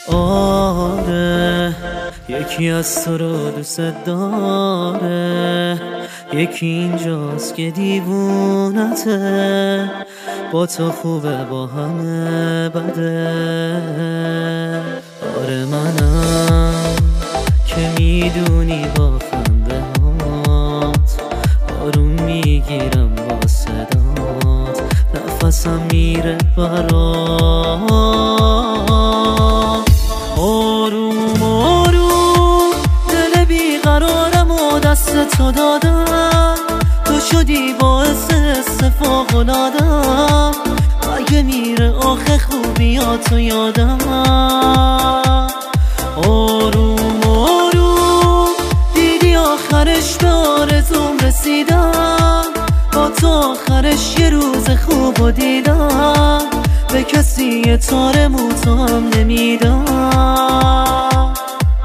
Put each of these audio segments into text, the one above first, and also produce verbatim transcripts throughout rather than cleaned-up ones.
آره یکی از تو رو دوست داره، یکی اینجاست که دیوونته، با تو خوبه با همه بده. آره منم که میدونی با خنده هات آروم میگیرم با صدات، نفسم میره برات. آروم آروم دل بیقرارم و دست تو دادم، تو شدی باعث استفاقلادم، اگه میره آخه خوبیاتو یادم. آروم آروم دیدی آخرش به آرزوم رسیدم، با تو آخرش یه روز خوب دیدم، به کسی یه تار موتو هم نمیدم.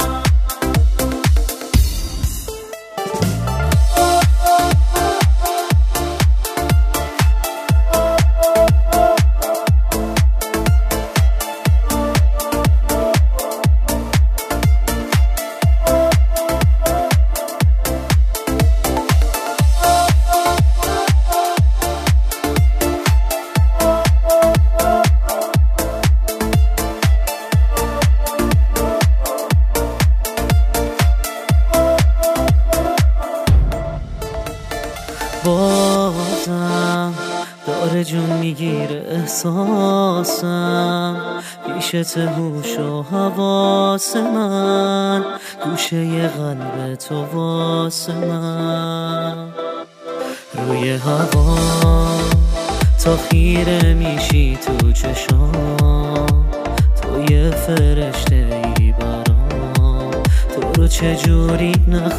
بازم داره جون میگیره احساسم، پیشت هوش و حواس من، گوشه قلب تو واسه من. روی هوا تا خیره میشی تو چشام، تو یه فرشته ای برام، تو رو چجوری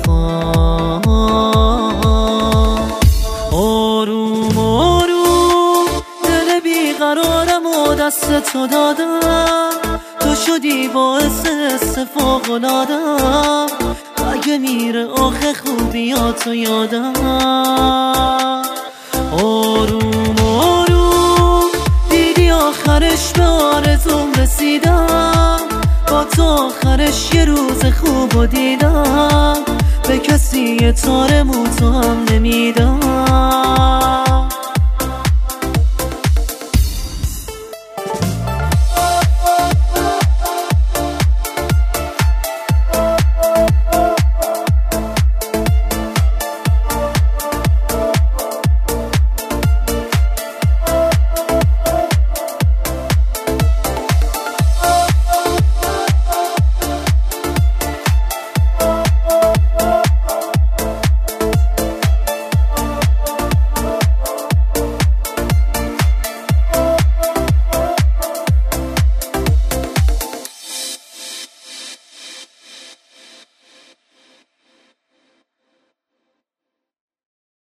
نخوام. آروم آروم دل بیقرارم و دست تو دادم، تو شدی باعث استفاقلادم، اگه میره آخه خوبیاتو یادم. آروم آروم دیدی آخرش به آرزوم رسیدم، با تو آخرش یه روز خوب دیدم، به کسی یه تار موتو هم نمیدم.